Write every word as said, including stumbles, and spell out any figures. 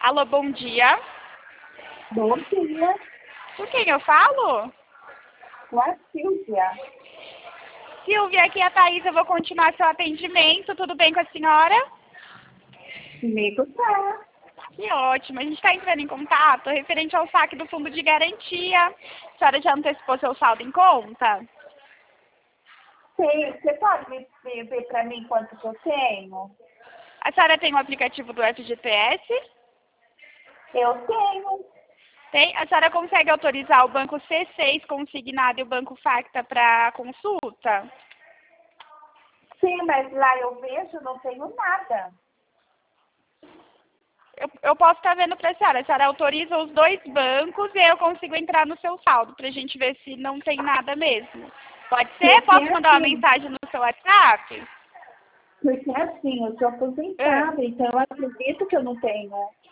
Alô, bom dia. Bom dia. Com quem eu falo? Com a Silvia. Silvia, aqui é a Thaís, eu vou continuar seu atendimento. Tudo bem com a senhora? Comigo tá. Que ótimo. A gente está entrando em contato referente ao saque do fundo de garantia. A senhora já antecipou seu saldo em conta? Sei, você pode me ver, ver para mim quanto que eu tenho? A senhora tem o aplicativo do F G T S? Eu tenho. Tem? A senhora consegue autorizar o banco C seis consignado e o banco Facta para consulta? Sim, mas lá eu vejo, não tenho nada. Eu, eu posso estar vendo para a senhora. A senhora autoriza os dois bancos e eu consigo entrar no seu saldo para a gente ver se não tem nada mesmo. Pode ser? Porque Posso mandar uma assim, mensagem no seu WhatsApp? porque assim, eu sou Ah, aposentada, então eu acredito que eu não tenho.